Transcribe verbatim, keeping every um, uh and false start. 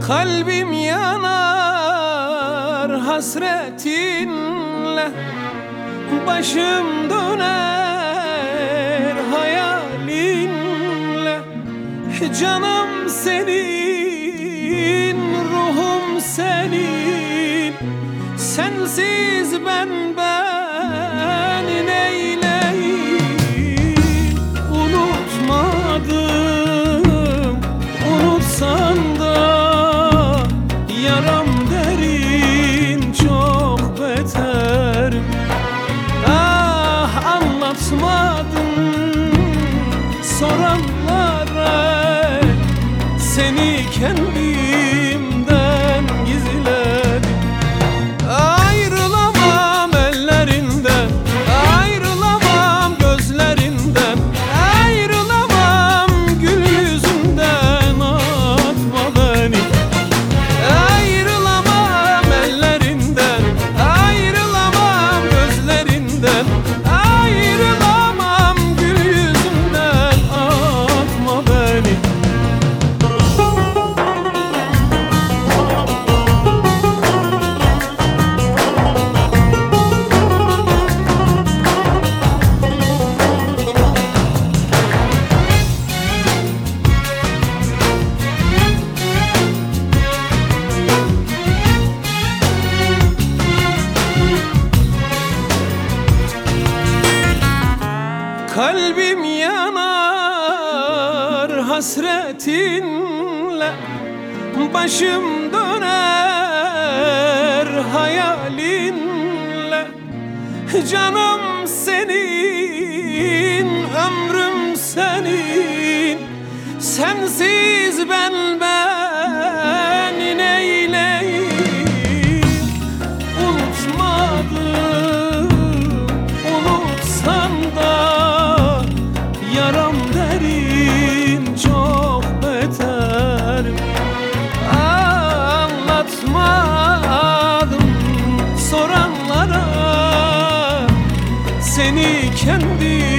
Kalbim yanar hasretinle, başım döner hayalinle. Canım senin, ruhum senin, sensiz ben ben neyleyim? Unutmadım, unutsan da yaram derin, çok beter. Ah, anlatmadım soranlara, seni kendimden gizledim. Ayrılamam ellerinden, ayrılamam gözlerinden, ayrılamam gül yüzünden, atma beni. Ayrılamam ellerinden, ayrılamam gözlerinden, ayrılamam gül yüzünden, atma beni. Kalbim yanar hasretinle, başım döner hayalinle. Canım senin, ömrüm senin, sensiz ben ben neyleyim? Unutmadım, unutsan da yaram derin, çok beter. Anlatmadım soranlara, seni kendim